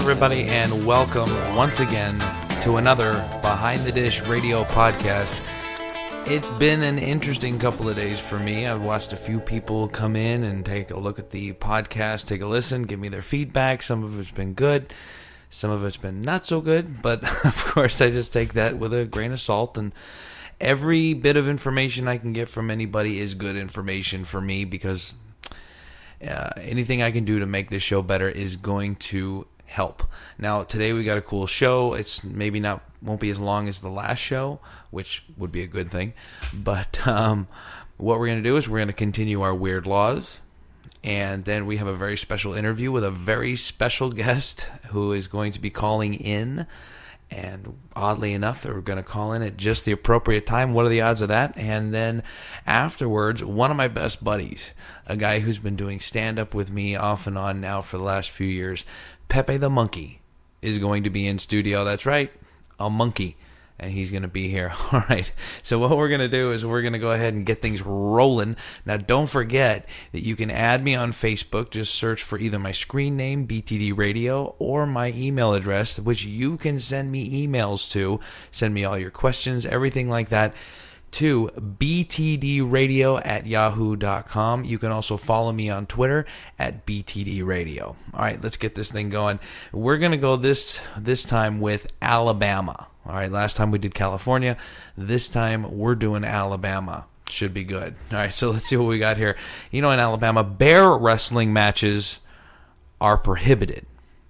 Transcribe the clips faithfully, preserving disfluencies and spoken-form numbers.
everybody, and welcome once again to another Behind the Dish radio podcast. It's been an interesting couple of days for me. I've watched a few people come in and take a look at the podcast, take a listen, give me their feedback. Some of it's been good, some of it's been not so good, but of course I just take that with a grain of salt, and every bit of information I can get from anybody is good information for me, because uh, anything I can do to make this show better is going to help. Now, today we got a cool show. It's maybe not, won't be as long as the last show, which would be a good thing. But um, what we're going to do is we're going to continue our weird laws. And then we have a very special interview with a very special guest who is going to be calling in. And oddly enough, they're going to call in at just the appropriate time. What are the odds of that? And then afterwards, one of my best buddies, a guy who's been doing stand-up with me off and on now for the last few years, Pepe the Monkey, is going to be in studio. That's right, a monkey. And he's going to be here. All right. So what we're going to do is we're going to go ahead and get things rolling. Now, don't forget that you can add me on Facebook. Just search for either my screen name, B T D Radio, or my email address, which you can send me emails to. Send me all your questions, everything like that, to b t d radio at yahoo dot com. You can also follow me on Twitter at b t d radio. All right, let's get this thing going. We're going to go this this time with Alabama. All right, last time we did California. This time we're doing Alabama. Should be good. All right, so let's see what we got here. You know, in Alabama, bear wrestling matches are prohibited.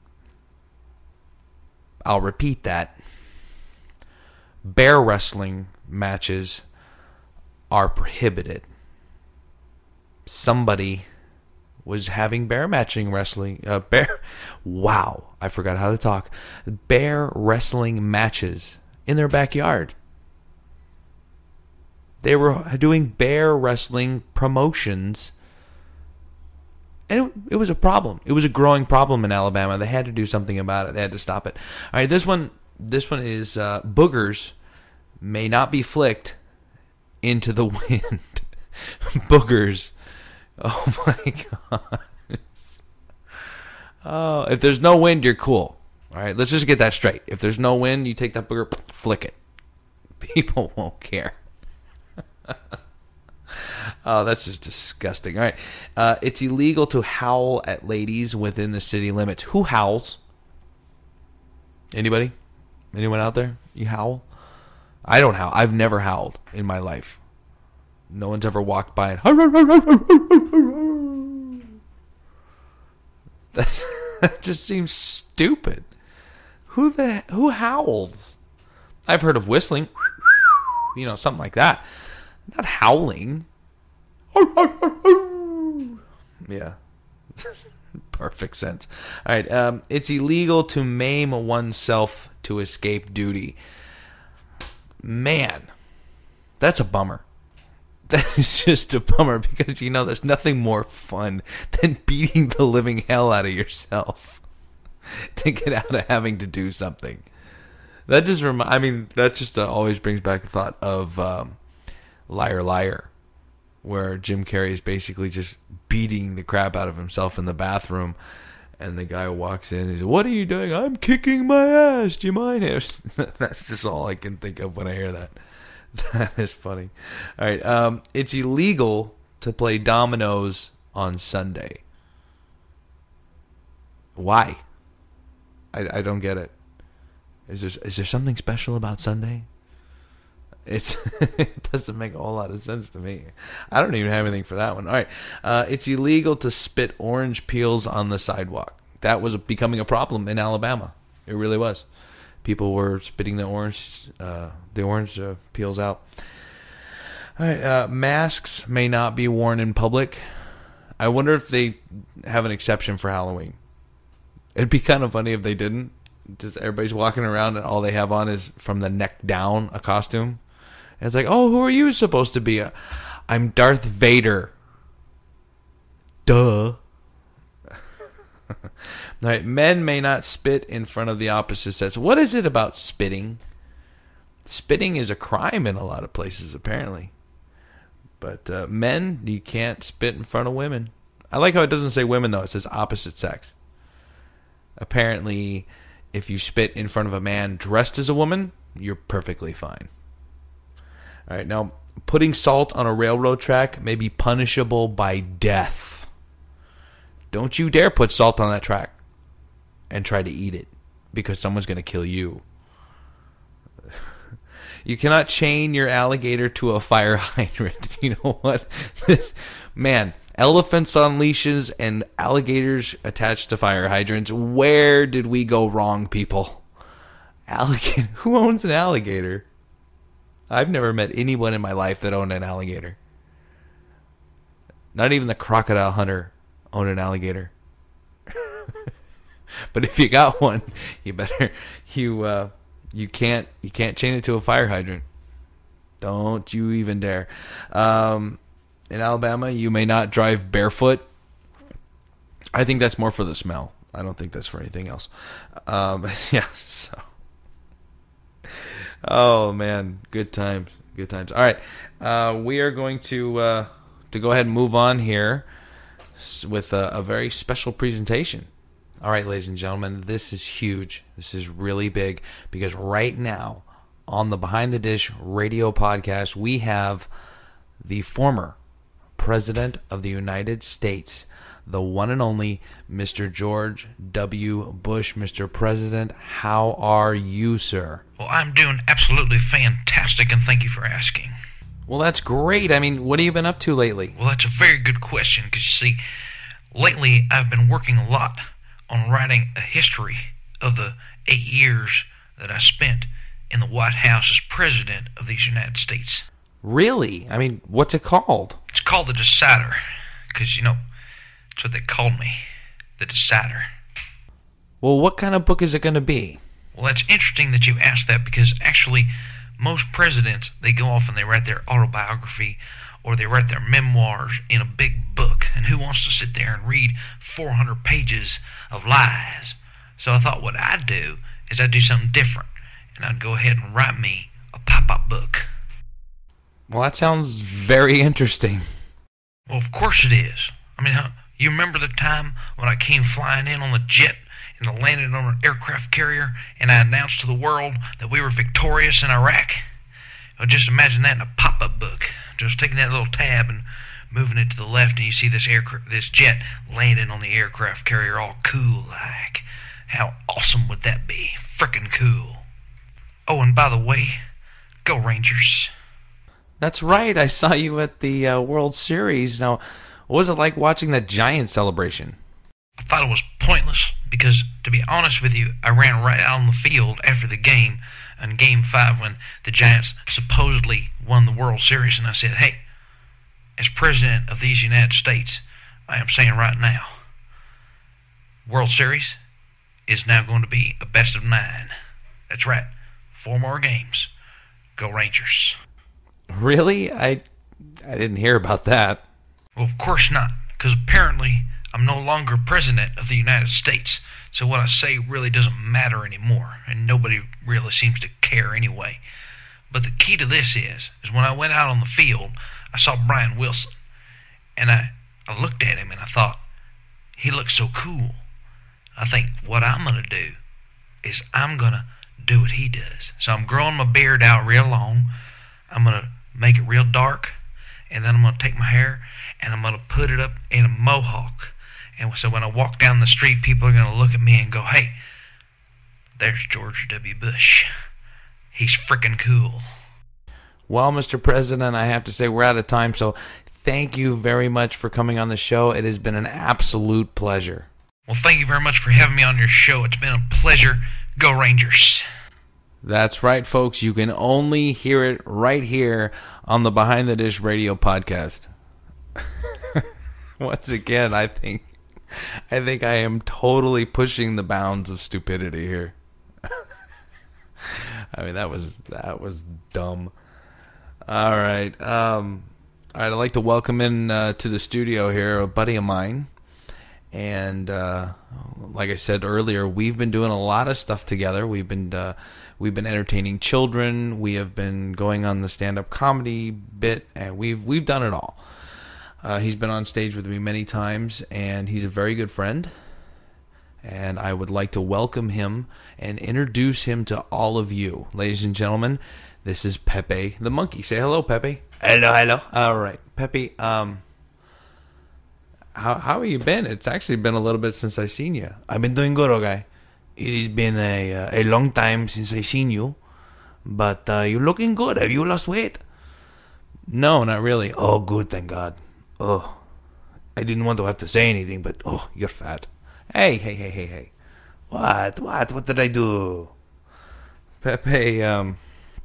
I'll repeat that. Bear wrestling matches are prohibited. Somebody was having bear matching wrestling, uh, bear, wow, I forgot how to talk, bear wrestling matches in their backyard. They were doing bear wrestling promotions, and it, it was a problem. It was a growing problem in Alabama. They had to do something about it. They had to stop it. All right, this one, this one is uh, boogers may not be flicked into the wind. Boogers. Oh my God. Oh, if there's no wind, you're cool. All right, let's just get that straight. If there's no wind, you take that booger, flick it. People won't care. Oh, that's just disgusting. All right, uh, it's illegal to howl at ladies within the city limits. Who howls? Anybody? Anyone out there? You howl? I don't howl. I've never howled in my life. No one's ever walked by and that, that just seems stupid. Who the who howls? I've heard of whistling, you know, something like that. Not howling. Yeah, perfect sense. All right, um, it's illegal to maim oneself to escape duty. Man, that's a bummer. That is just a bummer, because, you know, there's nothing more fun than beating the living hell out of yourself to get out of having to do something. That just remi- I mean, that just uh, always brings back the thought of um, Liar Liar, where Jim Carrey is basically just beating the crap out of himself in the bathroom, and the guy walks in and he says, "What are you doing?" "I'm kicking my ass. Do you mind?" That's just all I can think of when I hear that. That is funny. All right. Um, it's illegal to play dominoes on Sunday. Why? I, I don't get it. Is there, is there something special about Sunday? It's it doesn't make a whole lot of sense to me. I don't even have anything for that one. All right. Uh, it's illegal to spit orange peels on the sidewalk. That was becoming a problem in Alabama. It really was. People were spitting the orange, uh, the orange uh, peels out. All right, uh, masks may not be worn in public. I wonder if they have an exception for Halloween. It'd be kind of funny if they didn't. Just everybody's walking around and all they have on is from the neck down a costume. And it's like, oh, who are you supposed to be? I'm Darth Vader. Duh. All right, men may not spit in front of the opposite sex. What is it about spitting? Spitting is a crime in a lot of places, apparently. But uh, men, you can't spit in front of women. I like how it doesn't say women, though. It says opposite sex. apparently, if you spit in front of a man dressed as a woman, you're perfectly fine. All right, now, putting salt on a railroad track may be punishable by death. Don't you dare put salt on that track and try to eat it, because someone's going to kill you. You cannot chain your alligator to a fire hydrant. You know what? This, man, elephants on leashes and alligators attached to fire hydrants. Where did we go wrong, people? Alligator. Who owns an alligator? I've never met anyone in my life that owned an alligator. Not even the crocodile hunter owned an alligator. But if you got one, you better you uh, you can't you can't chain it to a fire hydrant. Don't you even dare. Um, in Alabama, you may not drive barefoot. I think that's more for the smell. I don't think that's for anything else. Um, yeah. So. Oh man, good times, good times. All right, uh, we are going to uh, to go ahead and move on here with a, a very special presentation. All right, ladies and gentlemen, this is huge. This is really big because right now on the Behind the Dish radio podcast, we have the former President of the United States, the one and only Mister George W. Bush. Mister President, how are you, sir? Well, I'm doing absolutely fantastic, and thank you for asking. Well, that's great. I mean, what have you been up to lately? Well, that's a very good question, because you see, lately I've been working a lot on writing a history of the eight years that I spent in the White House as President of these United States. Really? I mean, what's it called? It's called The Decider, because, you know, that's what they called me, The Decider. Well, what kind of book is it going to be? Well, that's interesting that you asked that, because actually most presidents, they go off and they write their autobiography or they write their memoirs in a big book. And who wants to sit there and read four hundred pages of lies? So I thought what I'd do is I'd do something different, and I'd go ahead and write me a pop-up book. Well, that sounds very interesting. Well, of course it is. I mean, huh, you remember the time when I came flying in on the jet and I landed on an aircraft carrier and I announced to the world that we were victorious in Iraq? Well, just imagine that in a pop-up book. Just taking that little tab and moving it to the left, and you see this aircraft, this jet landing on the aircraft carrier all cool like. How awesome would that be? Frickin' cool. Oh, and by the way, go Rangers. That's right. I saw you at the uh, World Series. Now, what was it like watching that Giant celebration? I thought it was pointless because, to be honest with you, I ran right out on the field after the game in Game five when the Giants supposedly won the World Series, and I said, hey, as President of these United States, I am saying right now, World Series is now going to be a best of nine. That's right. Four more games. Go Rangers. Really? I I didn't hear about that. Well, of course not, because apparently I'm no longer President of the United States, so what I say really doesn't matter anymore, and nobody really seems to care anyway. But the key to this is, is when I went out on the field, I saw Brian Wilson, and I, I looked at him and I thought, he looks so cool. I think what I'm going to do is I'm going to do what he does. So I'm growing my beard out real long. I'm going to make it real dark, and then I'm going to take my hair and I'm going to put it up in a mohawk. And so when I walk down the street, people are going to look at me and go, hey, there's George W. Bush. He's freaking cool. Well, Mister President, I have to say we're out of time, so thank you very much for coming on the show. It has been an absolute pleasure. Well, thank you very much for having me on your show. It's been a pleasure. Go Rangers. That's right, folks. You can only hear it right here on the Behind the Dish radio podcast. Once again, I think I think I am totally pushing the bounds of stupidity here. I mean, that was that was dumb. All right. Um, all right, I'd like to welcome in uh, to the studio here a buddy of mine. And uh, like I said earlier, we've been doing a lot of stuff together. We've been uh, we've been entertaining children. We have been going on the stand-up comedy bit, and we've we've done it all. Uh, he's been on stage with me many times, and he's a very good friend. and I would like to welcome him and introduce him to all of you. Ladies and gentlemen, this is Pepe the Monkey. Say hello, Pepe. Hello, hello. All right, Pepe, um, how, how have you been? It's actually been a little bit since I seen you. I've been doing good, okay? It has been a, uh, a long time since I seen you, but uh, you're looking good. Have you lost weight? No, not really. Oh, good, thank God. Oh, I didn't want to have to say anything, but oh, you're fat. Hey, hey, hey, hey, hey. What? What? What did I do? Pepe, um,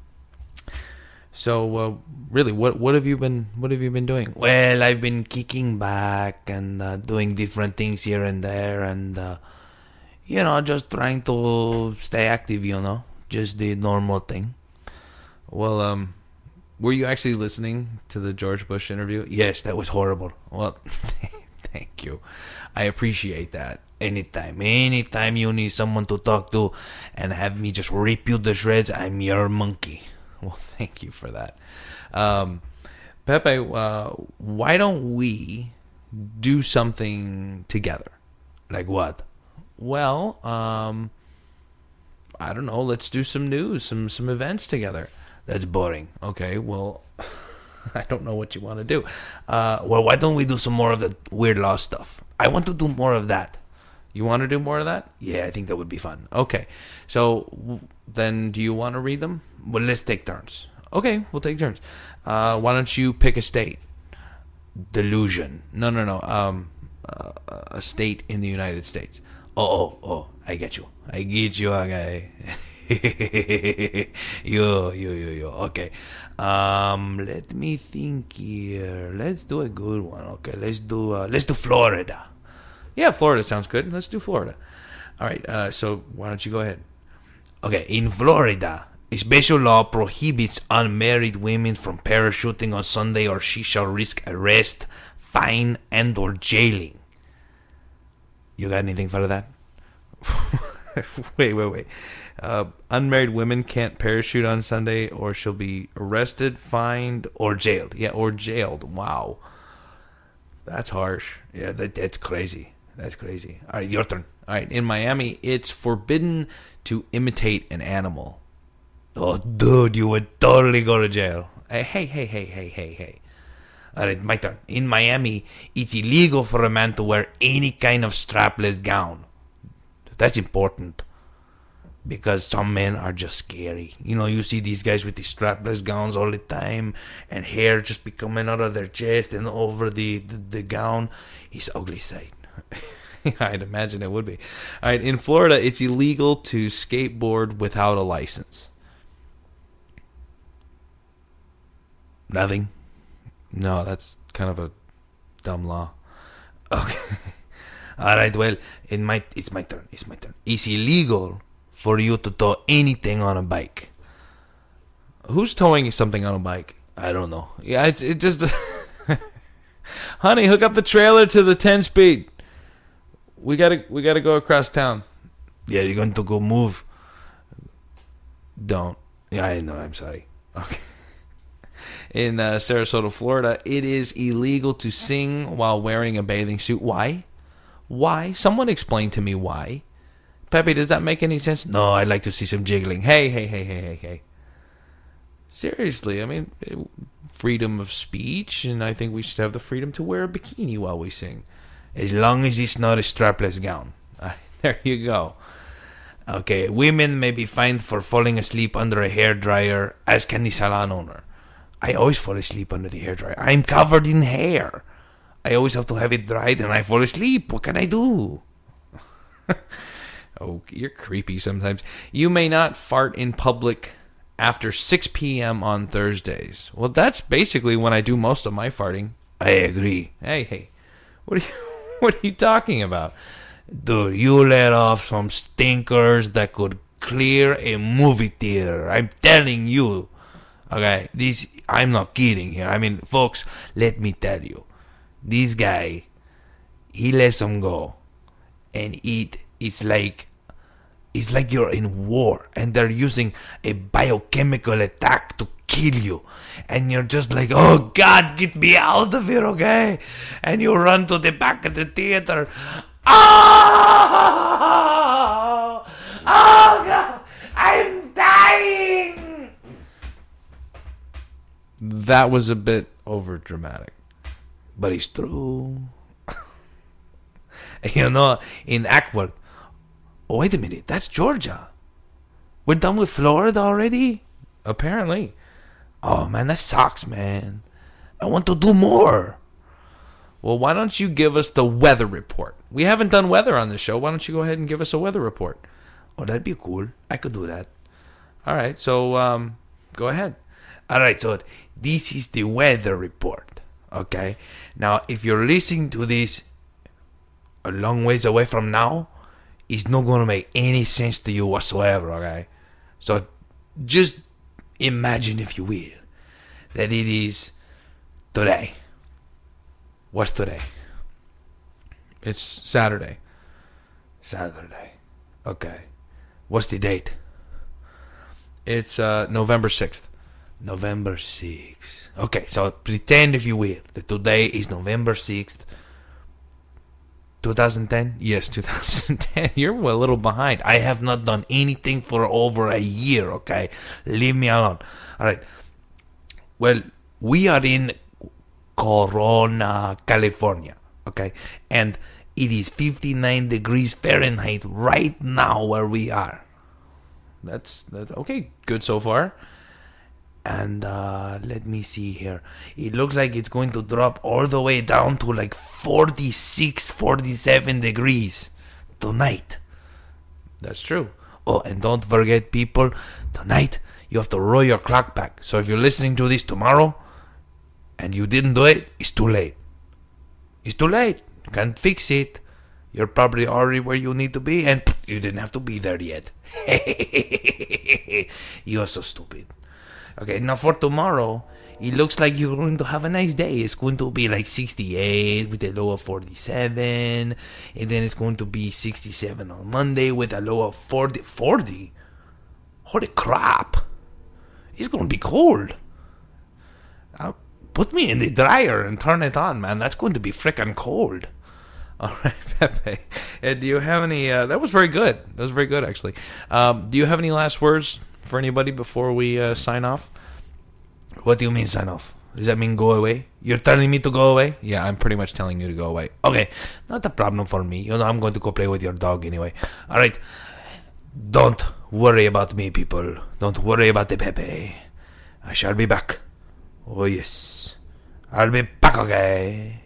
so uh, really, what what have you been what have you been doing? Well, I've been kicking back and uh, doing different things here and there, and uh, you know, just trying to stay active. You know, just the normal thing. Well, um, were you actually listening to the George Bush interview? Yes, that was horrible. Well, thank you. I appreciate that. Anytime, anytime you need someone to talk to and have me just rip you to shreds, I'm your monkey. Well, thank you for that. Um, Pepe, uh, why don't we do something together? Like what? Well, um, I don't know. Let's do some news, some some events together. That's boring. Okay, well, I don't know what you want to do. Uh, well, why don't we do some more of the weird law stuff? I want to do more of that. You want to do more of that? Yeah, I think that would be fun. Okay. So then do you want to read them? Well, let's take turns. Okay, we'll take turns. Uh, why don't you pick a state? Delusion. No, no, no. Um, uh, a state in the United States. Oh, oh, oh. I get you. I get you, okay. yo, yo, yo, yo. Okay. Um, let me think here. Let's do a good one. Okay, let's do uh, let's do Florida. Yeah, Florida sounds good. Let's do Florida. All right, uh, so why don't you go ahead? Okay, in Florida, a special law prohibits unmarried women from parachuting on Sunday, or she shall risk arrest, fine, and or jailing. You got anything for that? wait, wait, wait. Uh, unmarried women can't parachute on Sunday, or she'll be arrested, fined, or jailed. Yeah, or jailed. Wow. That's harsh. Yeah, that, that's crazy. That's crazy. All right, your turn. All right, in Miami, it's forbidden to imitate an animal. Oh, dude, you would totally go to jail. Hey, hey, hey, hey, hey, hey, hey. All right, my turn. In Miami, it's illegal for a man to wear any kind of strapless gown. That's important, because some men are just scary. You know, you see these guys with these strapless gowns all the time, and hair just be coming out of their chest and over the, the, the gown. It's ugly sight. I'd imagine it would be. All right, in Florida, it's illegal to skateboard without a license. Nothing? No, that's kind of a dumb law. Okay. All right, well, it might, it's my turn. It's my turn. It's illegal for you to tow anything on a bike. Who's towing something on a bike? I don't know. Yeah, it, it just... Honey, hook up the trailer to the ten-speed. We gotta, we gotta go across town. Yeah, you're going to go move. Don't. Yeah, I know. I'm sorry. Okay. In uh, Sarasota, Florida, it is illegal to sing while wearing a bathing suit. Why? Why? Someone explain to me why. Pepe, does that make any sense? No, I'd like to see some jiggling. Hey, hey, hey, hey, hey, hey. Seriously, I mean, freedom of speech, and I think we should have the freedom to wear a bikini while we sing. As long as it's not a strapless gown. Uh, there you go. Okay, women may be fined for falling asleep under a hairdryer, as can the salon owner. I always fall asleep under the hairdryer. I'm covered in hair. I always have to have it dried and I fall asleep. What can I do? Oh, you're creepy sometimes. You may not fart in public after six p.m. on Thursdays. Well, that's basically when I do most of my farting. I agree. Hey, hey. What are you, what are you talking about? Dude, you let off some stinkers that could clear a movie theater. I'm telling you. Okay, this, I'm not kidding here. I mean, folks, let me tell you. This guy, he lets them go. And it is like, it's like you're in war. And they're using a biochemical attack to kill you. And you're just like, oh, God, get me out of here, okay? And you run to the back of the theater. Oh! Oh, God! I'm dying! That was a bit over dramatic. But it's true. You know, in Ackworth. Oh, wait a minute. That's Georgia. We're done with Florida already? Apparently. Oh, man, that sucks, man. I want to do more. Well, why don't you give us the weather report? We haven't done weather on this show. Why don't you go ahead and give us a weather report? Oh, that'd be cool. I could do that. All right, so um, go ahead. All right, so this is the weather report, okay? Now, if you're listening to this a long ways away from now, it's not going to make any sense to you whatsoever, okay? So just imagine, if you will, that it is today. What's today? It's Saturday. Saturday. Okay. What's the date? It's uh, November sixth. November sixth. Okay, so pretend, if you will, that today is November sixth, twenty ten? Yes, two thousand ten. You're a little behind. I have not done anything for over a year, okay? Leave me alone. All right. Well, we are in Corona, California, okay? And it is fifty-nine degrees Fahrenheit right now where we are. That's, that's okay. Good so far. And uh, let me see here. It looks like it's going to drop all the way down to like forty-six, forty-seven degrees tonight. That's true. Oh, and don't forget, people, tonight you have to roll your clock back. So if you're listening to this tomorrow and you didn't do it, it's too late. It's too late. You can't fix it. You're probably already where you need to be, and you didn't have to be there yet. You're so stupid. Okay, now for tomorrow, it looks like you're going to have a nice day. It's going to be like sixty-eight with a low of forty-seven. And then it's going to be sixty-seven on Monday with a low of forty. forty? Holy crap. It's going to be cold. Uh, put me in the dryer and turn it on, man. That's going to be freaking cold. All right, Pepe. Uh, do you have any... Uh, that was very good. That was very good, actually. Um, do you have any last words for anybody before we uh, sign off? What do you mean sign off? Does that mean go away? You're telling me to go away? Yeah, I'm pretty much telling you to go away. Okay, not a problem for me. You know, I'm going to go play with your dog anyway. All right. Don't worry about me, people. Don't worry about the Pepe. I shall be back. Oh, yes. I'll be back, okay?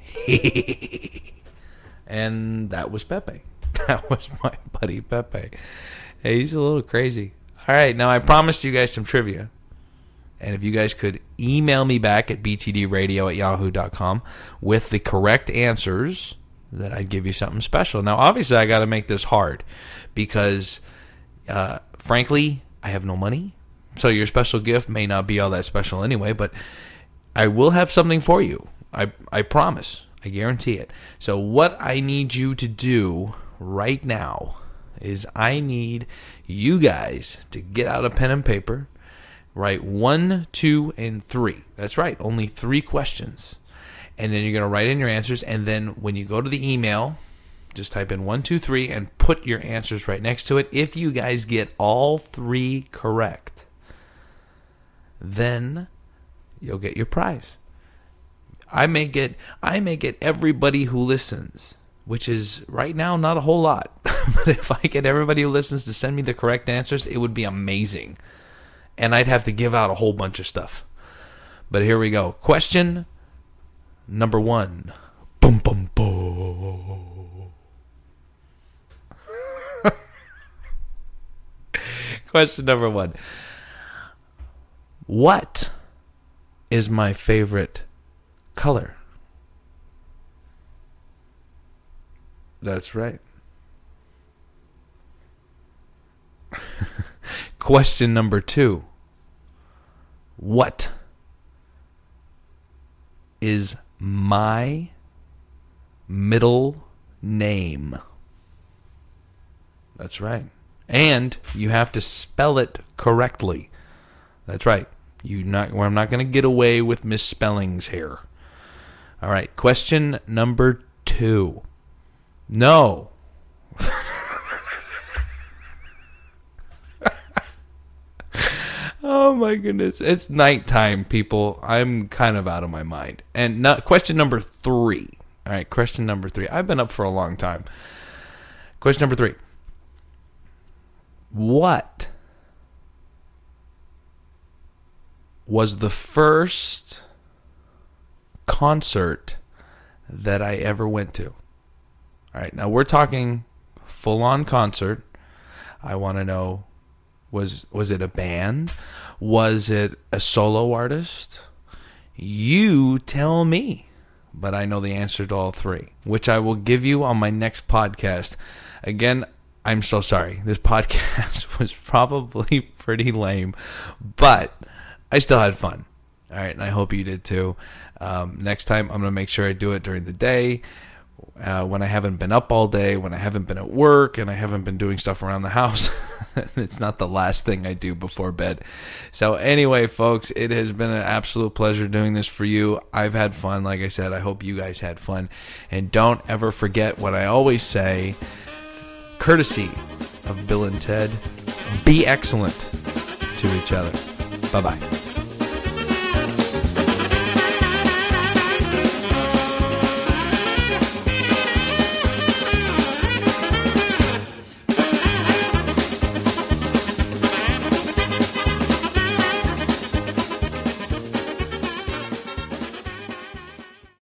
And that was Pepe. That was my buddy Pepe. Hey, he's a little crazy. All right, now I promised you guys some trivia. And if you guys could email me back at b t d radio at yahoo dot com with the correct answers, then I'd give you something special. Now, obviously, I got to make this hard because, uh, frankly, I have no money. So your special gift may not be all that special anyway, but I will have something for you. I I promise. I guarantee it. So what I need you to do right now is I need you guys to get out a pen and paper, write one, two, and three. That's right, only three questions. And then you're going to write in your answers, and then when you go to the email, just type in one, two, three, and put your answers right next to it. If you guys get all three correct, then you'll get your prize. I may get I may get everybody who listens, which is right now not a whole lot. But if I get everybody who listens to send me the correct answers, it would be amazing. And I'd have to give out a whole bunch of stuff. But here we go. Question number one. Boom, boom, boom. Question number one. What is my favorite color? That's right. Question number two. What is my middle name? That's right. And you have to spell it correctly. That's right. You not. I'm not going to get away with misspellings here. All right. Question number two. No, Oh my goodness. It's nighttime, people. I'm kind of out of my mind. And not, question number three. All right, question number three. I've been up for a long time. Question number three. What was the first concert that I ever went to? All right, now we're talking full-on concert. I want to know, was was it a band? Was it a solo artist? You tell me. But I know the answer to all three, which I will give you on my next podcast. Again, I'm so sorry. This podcast was probably pretty lame, but I still had fun. All right, and I hope you did too. Um, next time, I'm going to make sure I do it during the day, uh, when I haven't been up all day, when I haven't been at work, and I haven't been doing stuff around the house. It's not the last thing I do before bed. So anyway, folks, it has been an absolute pleasure doing this for you. I've had fun. Like I said, I hope you guys had fun. And don't ever forget what I always say, courtesy of Bill and Ted, be excellent to each other. Bye-bye.